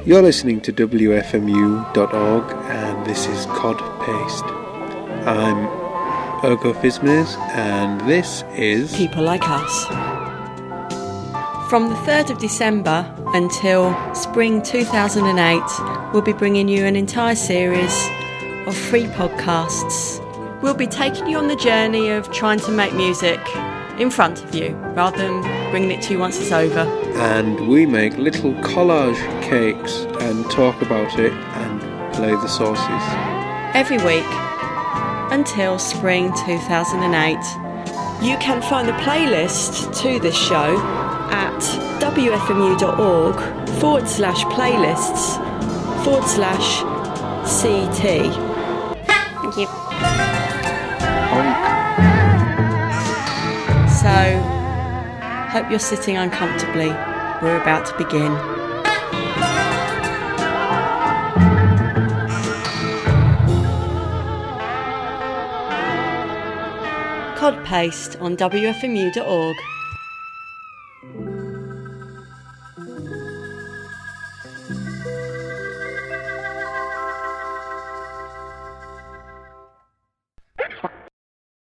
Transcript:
You're listening to WFMU.org and this is Cod Paste. I'm Ergo Fismes and this is People Like Us. From the 3rd of December until spring 2008, we'll be bringing you an entire series of free podcasts. We'll be taking you on the journey of trying to make music in front of you rather than bringing it to you once it's over. And we make little collage cakes and talk about it and play the sources. Every week until spring 2008. You can find the playlist to this show at wfmu.org/playlists/CT. Thank you. So, hope you're sitting uncomfortably. We're about to begin. Cod Paste on WFMU.org.